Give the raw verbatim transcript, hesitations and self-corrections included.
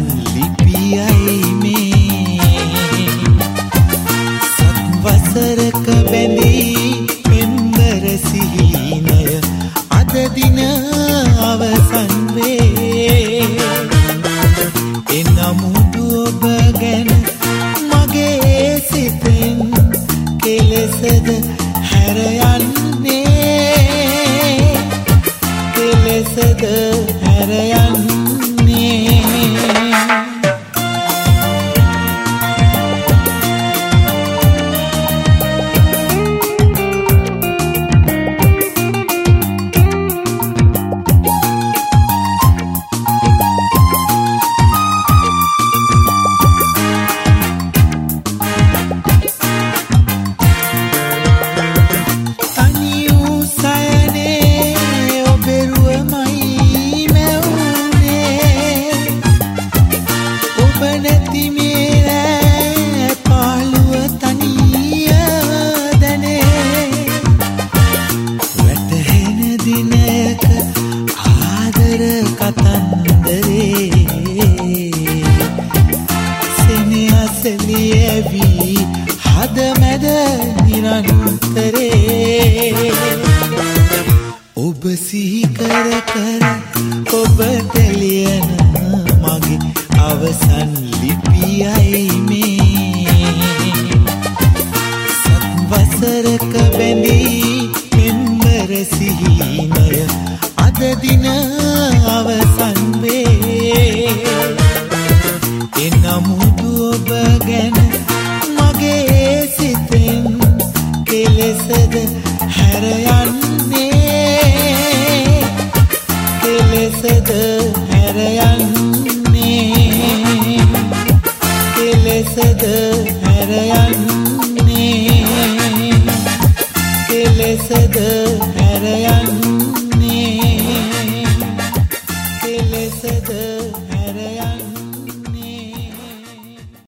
අවසන් ලිපියයි මේ සත්වසරක බැඳී පෙම්බර සිහිනය අද දින අවසන් වේ එනමුදු ඔබ ගැන මගේ සිතෙන් කෙලෙසද හැර යන්නේ කෙලෙසද හැර යන්නේ හද මැද නිරන්තරේ ඔබ සිහි කර කර ඔබට ලියන මගේ අවසන් ලිපියයි මේ සත්වසරක බැඳී පෙම්බර සිහිනය අද දින අවසන් වේ එනමුදු ඔබ ගැන මගේ සිතෙන් කෙලෙසද හැර යන්නේ කෙලෙසද හැර යන්නේ කෙලෙසද හැර යන්නේ කෙලෙසද හැර යන්නේ කෙලෙසද හැර යන්නේ